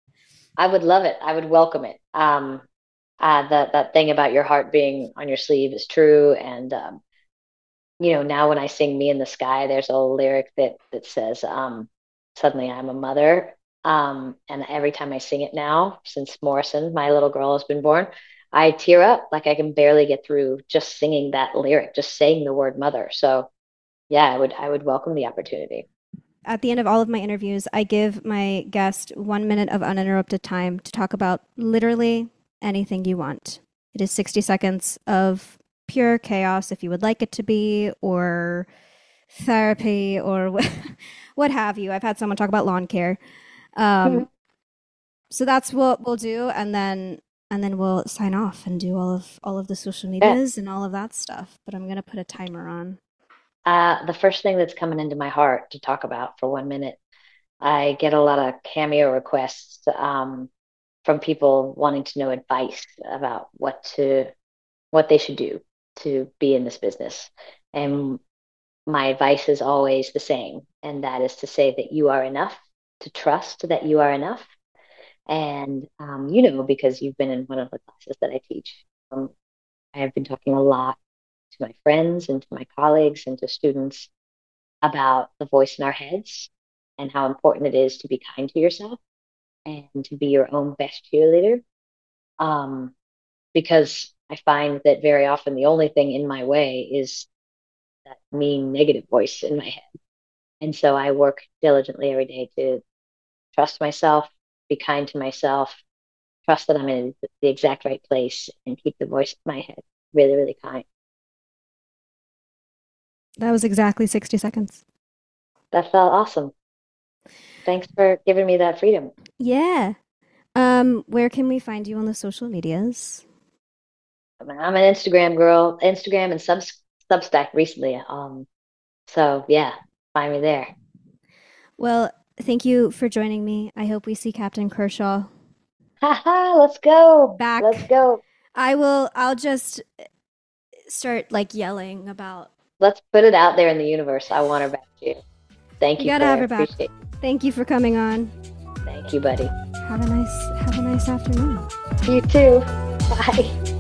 Speaker 2: I would love it. I would welcome it. Um, uh, that that thing about your heart being on your sleeve is true. And um, you know, now when I sing "Me in the Sky," there's a lyric that that says, um, "Suddenly I'm a mother." Um, and every time I sing it now, since Morrison, my little girl, has been born, I tear up like I can barely get through just singing that lyric, just saying the word mother. So yeah, I would I would welcome the opportunity.
Speaker 1: At the end of all of my interviews, I give my guest one minute of uninterrupted time to talk about literally anything you want. It is sixty seconds of pure chaos if you would like it to be, or therapy, or what, what have you. I've had someone talk about lawn care. Um, so that's what we'll do, and then and then we'll sign off and do all of all of the social
Speaker 2: Yeah.
Speaker 1: medias and all of that stuff. But I'm gonna put a timer on.
Speaker 2: Uh, the first thing that's coming into my heart to talk about for one minute, I get a lot of cameo requests um, from people wanting to know advice about what to what they should do to be in this business. And my advice is always the same, and that is to say that you are enough, to trust that you are enough. And um, you know, because you've been in one of the classes that I teach, um, I have been talking a lot to my friends and to my colleagues and to students about the voice in our heads and how important it is to be kind to yourself and to be your own best cheerleader. Um, because I find that very often the only thing in my way is that mean negative voice in my head. And so I work diligently every day to trust myself, be kind to myself, trust that I'm in the exact right place, and keep the voice in my head really, really kind.
Speaker 1: That was exactly sixty seconds.
Speaker 2: That felt awesome. Thanks for giving me that freedom.
Speaker 1: Yeah. Um, where can we find you on the social medias?
Speaker 2: I'm an Instagram girl, Instagram and Sub Substack recently. Um, so yeah, find me there.
Speaker 1: Well, thank you for joining me. I hope we see Captain Kershaw
Speaker 2: Haha, let's go. Let's
Speaker 1: back.
Speaker 2: go.
Speaker 1: I will, I'll just start like yelling about.
Speaker 2: Let's put it out there in the universe. I want her back too. Thank
Speaker 1: You
Speaker 2: you,
Speaker 1: gotta have
Speaker 2: Claire.
Speaker 1: her back.
Speaker 2: Appreciate
Speaker 1: Thank you for coming on.
Speaker 2: it. Thank you, buddy.
Speaker 1: Have a nice, have a nice afternoon.
Speaker 2: You too. Bye.